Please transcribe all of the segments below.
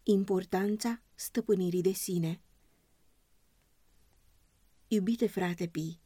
Importanța stăpânirii de sine. Iubite frate Pi,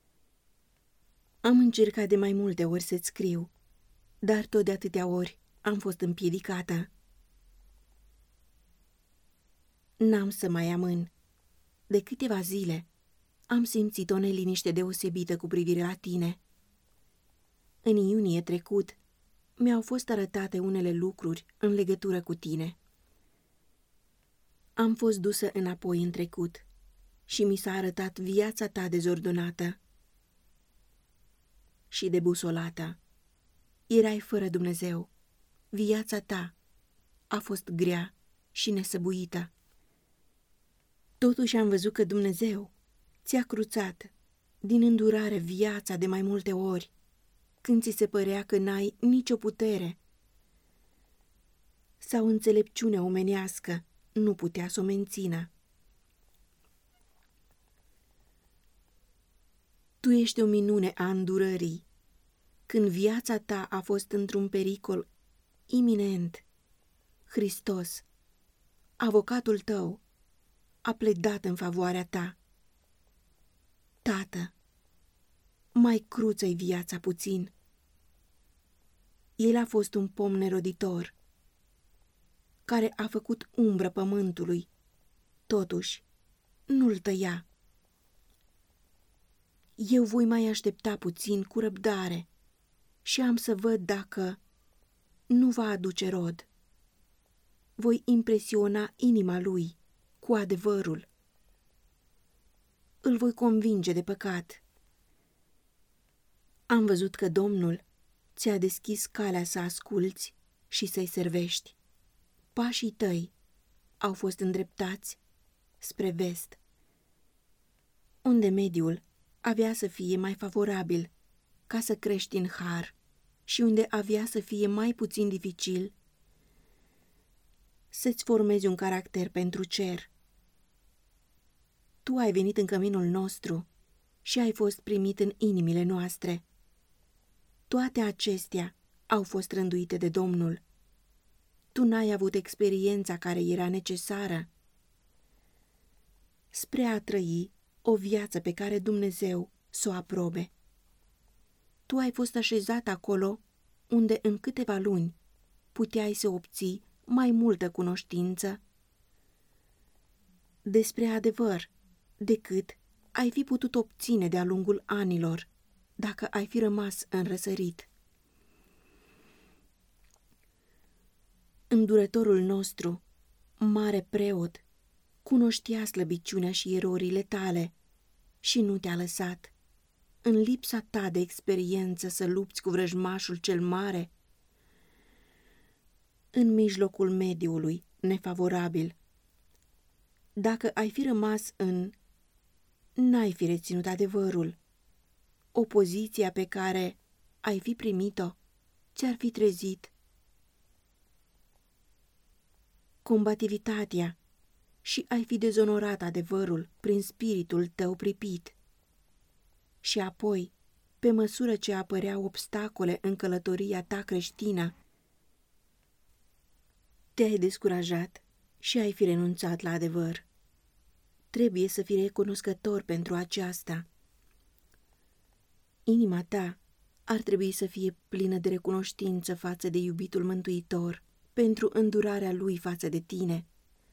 am încercat de mai multe ori să-ți scriu, dar tot de atâtea ori am fost împiedicată. N-am să mai amân. De câteva zile am simțit o neliniște deosebită cu privire la tine. În iunie trecut mi-au fost arătate unele lucruri în legătură cu tine. Am fost dusă înapoi în trecut și mi s-a arătat viața ta dezordonată și debusolată. Erai fără Dumnezeu. Viața ta a fost grea și nesăbuită. Totuși am văzut că Dumnezeu ți-a cruțat din îndurare viața de mai multe ori, când ți se părea că n-ai nicio putere sau înțelepciune omenească nu putea să o mențină. Tu ești o minune a îndurării, când viața ta a fost într-un pericol iminent. Hristos, avocatul tău, a pledat în favoarea ta. Tată, mai cruță-i viața puțin. El a fost un pom neroditor, care a făcut umbră pământului, totuși nu-l tăia. Eu voi mai aștepta puțin cu răbdare și am să văd dacă nu va aduce rod. Voi impresiona inima lui cu adevărul. Îl voi convinge de păcat. Am văzut că Domnul ți-a deschis calea să asculți și să-i servești. Pașii tăi au fost îndreptați spre vest, unde mediul avea să fie mai favorabil ca să crești în har și unde avea să fie mai puțin dificil să-ți formezi un caracter pentru cer. Tu ai venit în căminul nostru și ai fost primit în inimile noastre. Toate acestea au fost rânduite de Domnul. Tu n-ai avut experiența care era necesară spre a trăi o viață pe care Dumnezeu s-o aprobe. Tu ai fost așezat acolo unde în câteva luni puteai să obții mai multă cunoștință despre adevăr decât ai fi putut obține de-a lungul anilor dacă ai fi rămas înrăsărit. Îndurătorul nostru, mare preot, cunoștea slăbiciunea și erorile tale și nu te-a lăsat, în lipsa ta de experiență, să lupți cu vrăjmașul cel mare în mijlocul mediului nefavorabil. Dacă ai fi rămas n-ai fi reținut adevărul. Opoziția pe care ai fi primit-o ți-ar fi trezit combativitatea și ai fi dezonorat adevărul prin spiritul tău pripit. Și apoi, pe măsură ce apăreau obstacole în călătoria ta creștină, te-ai descurajat și ai fi renunțat la adevăr. Trebuie să fii recunoscător pentru aceasta. Inima ta ar trebui să fie plină de recunoștință față de iubitul Mântuitor pentru îndurarea lui față de tine,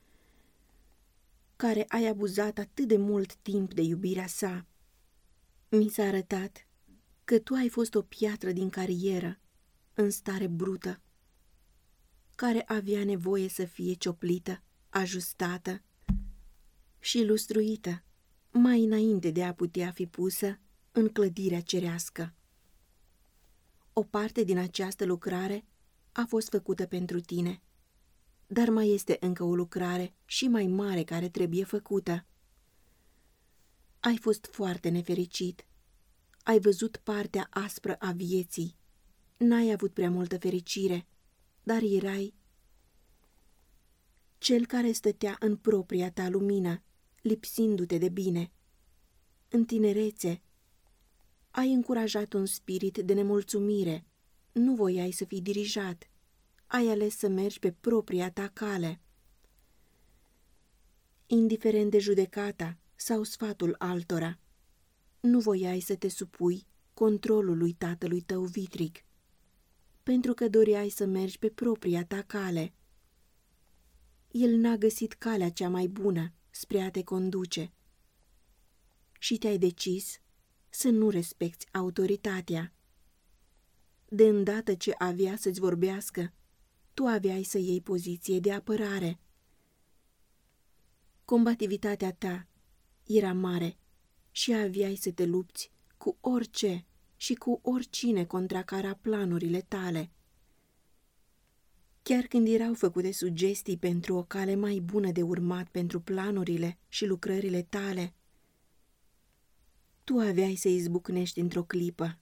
care ai abuzat atât de mult timp de iubirea sa. Mi s-a arătat că tu ai fost o piatră din carieră, în stare brută, care avea nevoie să fie cioplită, ajustată și lustruită mai înainte de a putea fi pusă în clădirea cerească. O parte din această lucrare a fost făcută pentru tine, dar mai este încă o lucrare și mai mare care trebuie făcută. Ai fost foarte nefericit. Ai văzut partea aspră a vieții. N-ai avut prea multă fericire, dar erai cel care stătea în propria ta lumină, lipsindu-te de bine. În tinerețe ai încurajat un spirit de nemulțumire. Nu voiai să fii dirijat. Ai ales să mergi pe propria ta cale. indiferent de judecata sau sfatul altora. Nu voiai să te supui controlului tatălui tău vitrig, pentru că doreai să mergi pe propria ta cale. El n-a găsit calea cea mai bună spre a te conduce și te-ai decis să nu respecti autoritatea. De îndată ce avea să-ți vorbească, tu aveai să iei poziție de apărare. Combativitatea ta era mare și aveai să te lupți cu orice și cu oricine contracara planurile tale. Chiar când erau făcute sugestii pentru o cale mai bună de urmat pentru planurile și lucrările tale, tu aveai să izbucnești într-o clipă.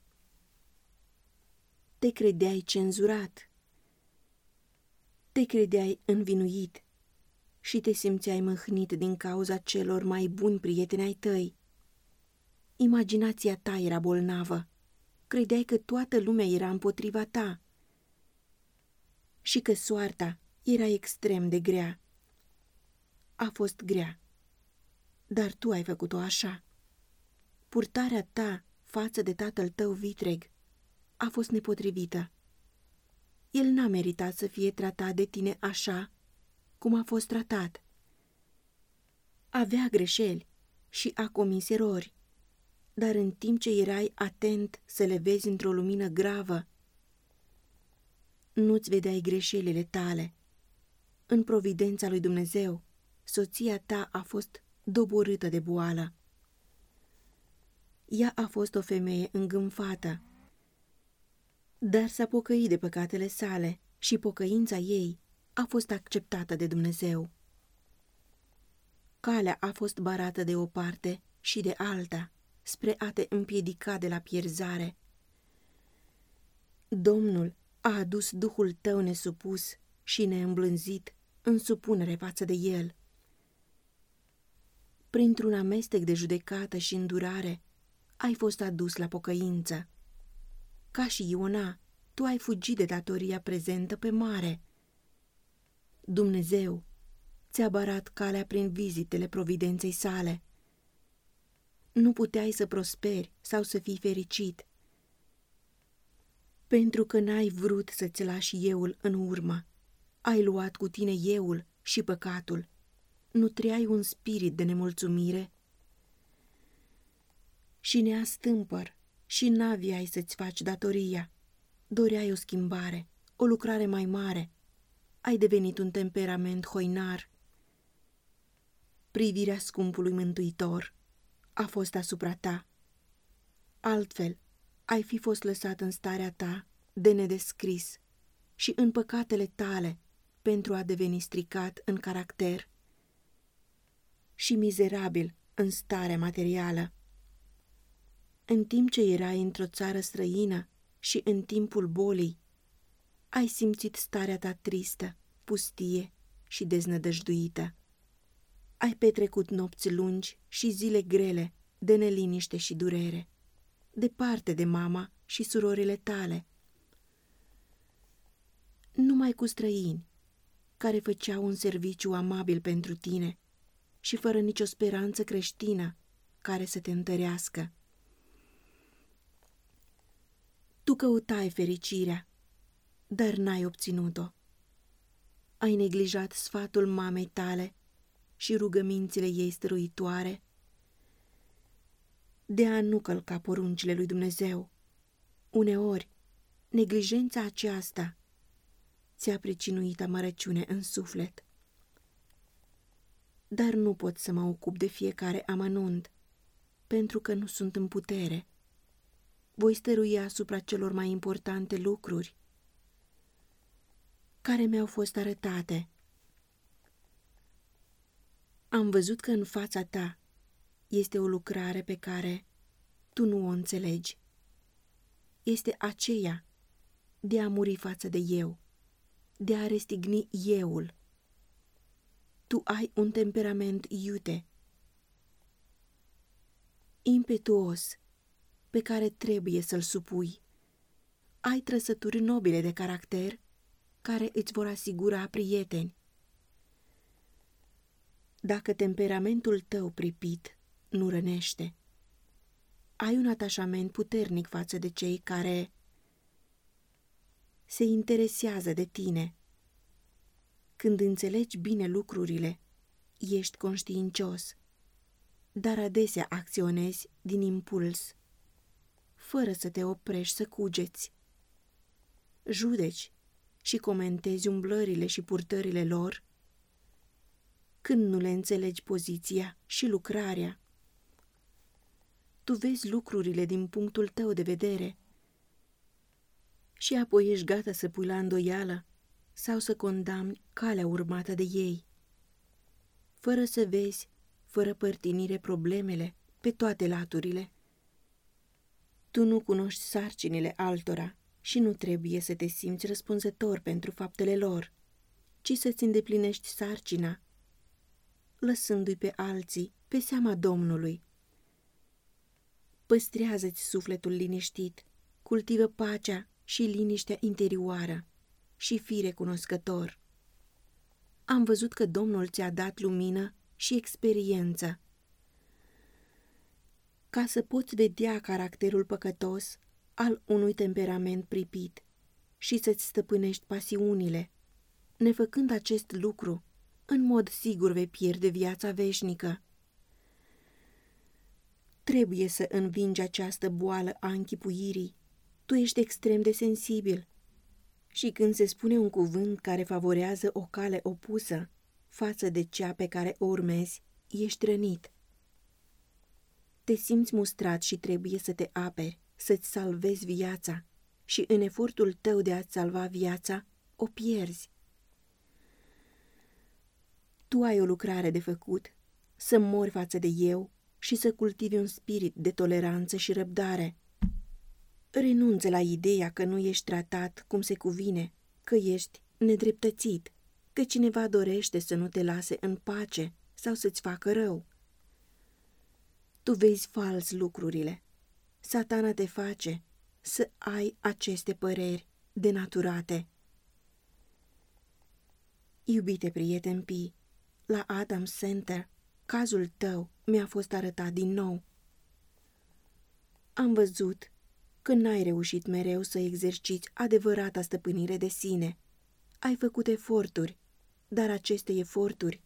Te credeai cenzurat, te credeai învinuit și te simțeai mâhnit din cauza celor mai buni prieteni ai tăi. Imaginația ta era bolnavă, credeai că toată lumea era împotriva ta și că soarta era extrem de grea. A fost grea, dar tu ai făcut-o așa. Purtarea ta față de tatăl tău vitreg a fost nepotrivită. El n-a meritat să fie tratat de tine așa cum a fost tratat. Avea greșeli și a comis erori, dar în timp ce erai atent să le vezi într-o lumină gravă, nu-ți vedeai greșelile tale. În providența lui Dumnezeu, soția ta a fost doborâtă de boală. Ea a fost o femeie îngânfată, dar s-a pocăit de păcatele sale și pocăința ei a fost acceptată de Dumnezeu. Calea a fost barată de o parte și de alta, spre a te împiedica de la pierzare. Domnul a adus Duhul tău nesupus și neîmblânzit în supunere față de El. Printr-un amestec de judecată și îndurare, ai fost adus la pocăință. Ca și Iona, tu ai fugit de datoria prezentă pe mare. Dumnezeu ți-a barat calea prin vizitele providenței sale. Nu puteai să prosperi sau să fii fericit, pentru că n-ai vrut să-ți lași euul în urmă. Ai luat cu tine euul și păcatul. Nu trăiai un spirit de nemulțumire și neastâmpăr și n-aviai să-ți faci datoria. Doreai o schimbare, o lucrare mai mare. Ai devenit un temperament hoinar. Privirea scumpului Mântuitor a fost asupra ta. Altfel, ai fi fost lăsat în starea ta de nedescris și în păcatele tale pentru a deveni stricat în caracter și mizerabil în stare materială. În timp ce erai într-o țară străină și în timpul bolii, ai simțit starea ta tristă, pustie și deznădăjduită. Ai petrecut nopți lungi și zile grele de neliniște și durere, departe de mama și surorile tale. Numai cu străini care făceau un serviciu amabil pentru tine și fără nicio speranță creștină care să te întărească. Tu căutai fericirea, dar n-ai obținut-o. Ai neglijat sfatul mamei tale și rugămințile ei stăruitoare de a nu călca poruncile lui Dumnezeu. Uneori, neglijența aceasta ți-a pricinuit amărăciune în suflet. Dar nu pot să mă ocup de fiecare amănunt, pentru că nu sunt în putere. Voi stărui asupra celor mai importante lucruri care mi-au fost arătate. Am văzut că în fața ta este o lucrare pe care tu nu o înțelegi. Este aceea de a muri față de eu, de a restigni euul. Tu ai un temperament iute, impetuos, pe care trebuie să-l supui. Ai trăsături nobile de caracter care îți vor asigura prieteni. dacă temperamentul tău pripit nu rănește. Ai un atașament puternic față de cei care se interesează de tine. Când înțelegi bine lucrurile, ești conștiincios, dar adesea acționezi din impuls, fără să te oprești să cugeți. Judeci și comentezi umblările și purtările lor când nu le înțelegi poziția și lucrarea. Tu vezi lucrurile din punctul tău de vedere și apoi ești gata să pui la îndoială sau să condamni calea urmată de ei, fără să vezi, fără părtinire, problemele pe toate laturile. Tu nu cunoști sarcinile altora și nu trebuie să te simți răspunzător pentru faptele lor, ci să-ți îndeplinești sarcina, lăsându-i pe alții pe seama Domnului. Păstrează-ți sufletul liniștit, cultivă pacea și liniștea interioară și fii recunoscător. Am văzut că Domnul ți-a dat lumină și experiență, ca să poți vedea caracterul păcătos al unui temperament pripit și să-ți stăpânești pasiunile. Nefăcând acest lucru, în mod sigur vei pierde viața veșnică. Trebuie să învingi această boală a închipuirii. Tu ești extrem de sensibil și când se spune un cuvânt care favorează o cale opusă față de cea pe care o urmezi, ești rănit. Te simți mustrat și trebuie să te aperi, să-ți salvezi viața și în efortul tău de a-ți salva viața, o pierzi. Tu ai o lucrare de făcut, să mori față de eu și să cultivi un spirit de toleranță și răbdare. Renunță la ideea că nu ești tratat cum se cuvine, că ești nedreptățit, că cineva dorește să nu te lase în pace sau să-ți facă rău. Tu vezi fals lucrurile. Satana te face să ai aceste păreri denaturate. Iubite prieten Pi, la Adam Center, cazul tău mi-a fost arătat din nou. Am văzut că n-ai reușit mereu să exerciți adevărata stăpânire de sine. Ai făcut eforturi, dar aceste eforturi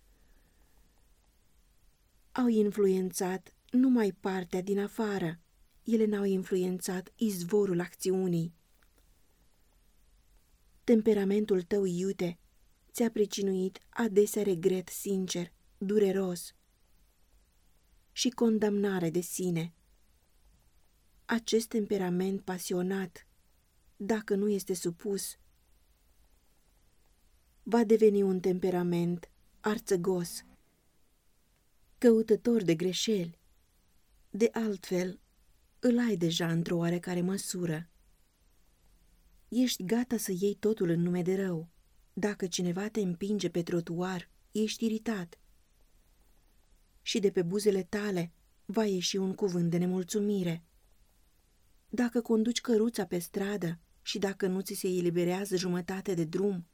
au influențat numai partea din afară. Ele n-au influențat izvorul acțiunii. Temperamentul tău iute ți-a pricinuit adesea regret sincer, dureros și condamnare de sine. Acest temperament pasionat, dacă nu este supus, va deveni un temperament arțăgos, căutător de greșeli. De altfel, îl ai deja într-o oarecare măsură. Ești gata să iei totul în nume de rău. Dacă cineva te împinge pe trotuar, ești iritat. Și de pe buzele tale va ieși un cuvânt de nemulțumire. Dacă conduci căruța pe stradă și dacă nu ți se eliberează jumătate de drum,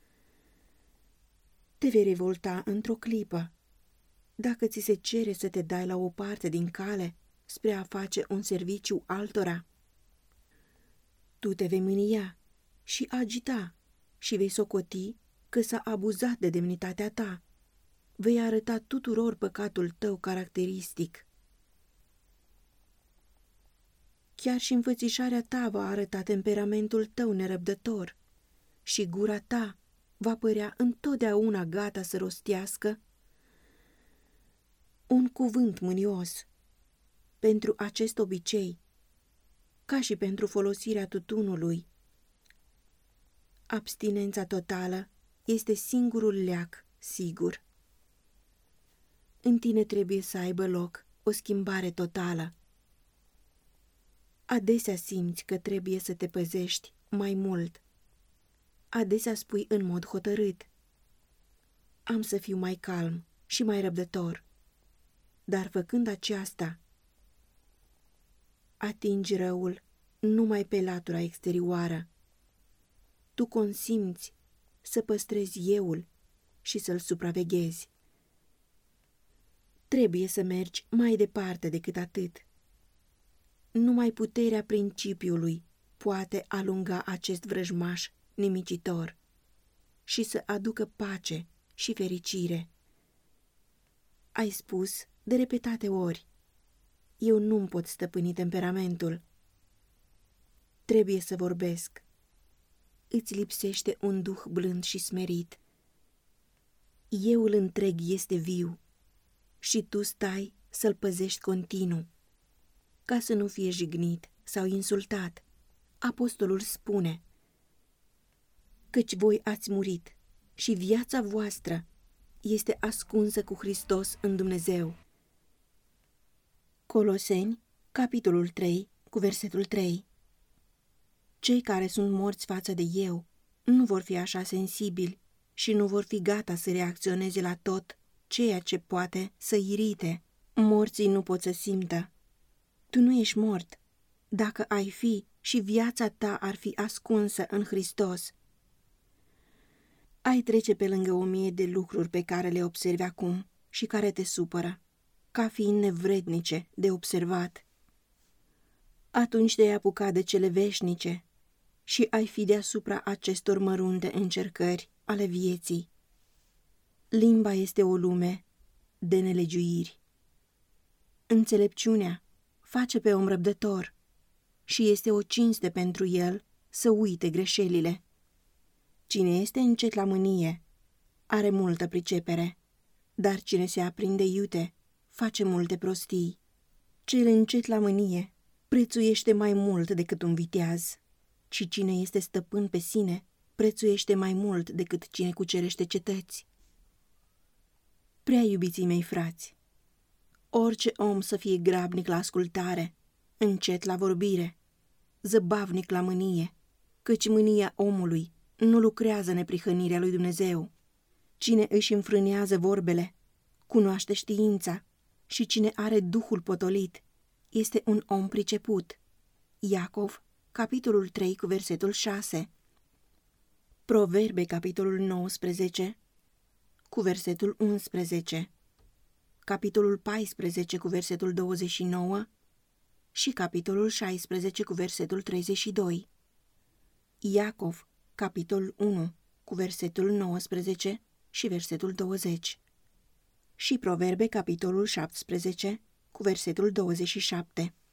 te vei revolta într-o clipă. Dacă ți se cere să te dai la o parte din cale spre a face un serviciu altora, tu te vei mânia și agita și vei socoti că s-a abuzat de demnitatea ta. Vei arăta tuturor păcatul tău caracteristic. Chiar și înfățișarea ta va arăta temperamentul tău nerăbdător și gura ta va părea întotdeauna gata să rostească un cuvânt mânios. Pentru acest obicei, ca și pentru folosirea tutunului, abstinența totală este singurul leac sigur. În tine trebuie să aibă loc o schimbare totală. Adesea simți că trebuie să te păzești mai mult. Adesea spui în mod hotărât: am să fiu mai calm și mai răbdător. Dar făcând aceasta, atingi răul numai pe latura exterioară. Tu consimți să păstrezi euul și să-l supraveghezi. Trebuie să mergi mai departe decât atât. Numai puterea principiului poate alunga acest vrăjmaș nimicitor și să aducă pace și fericire. Ai spus de repetate ori: eu nu-mi pot stăpâni temperamentul. Trebuie să vorbesc. Îți lipsește un duh blând și smerit. Euul întreg este viu și tu stai să-l păzești continuu, ca să nu fie jignit sau insultat. Apostolul spune: căci voi ați murit și viața voastră este ascunsă cu Hristos în Dumnezeu. Coloseni, capitolul 3, cu versetul 3. Cei care sunt morți față de eu nu vor fi așa sensibili și nu vor fi gata să reacționeze la tot ceea ce poate să irite. Morții nu pot să simtă. Tu nu ești mort. Dacă ai fi, și viața ta ar fi ascunsă în Hristos. Ai trece pe lângă 1000 de lucruri pe care le observi acum și care te supără, ca fiind nevrednice de observat. Atunci te-ai apucat de cele veșnice și ai fi deasupra acestor mărunte încercări ale vieții. Limba este o lume de nelegiuiri. Înțelepciunea face pe om răbdător și este o cinste pentru el să uite greșelile. Cine este încet la mânie are multă pricepere, dar cine se aprinde iute face multe prostii. Cel încet la mânie prețuiește mai mult decât un viteaz, și cine este stăpân pe sine prețuiește mai mult decât cine cucerește cetăți. Prea iubiții mei frați, orice om să fie grabnic la ascultare, încet la vorbire, zăbavnic la mânie, căci mânia omului nu lucrează neprihănirea lui Dumnezeu. Cine își înfrânează vorbele cunoaște știința și cine are duhul potolit este un om priceput. Iacov, capitolul 3, cu versetul 6. Proverbe, capitolul 19, cu versetul 11. Capitolul 14, cu versetul 29 și capitolul 16, cu versetul 32. Iacov, capitolul 1, cu versetul 19 și versetul 20. Și Proverbe, capitolul 17, cu versetul 27.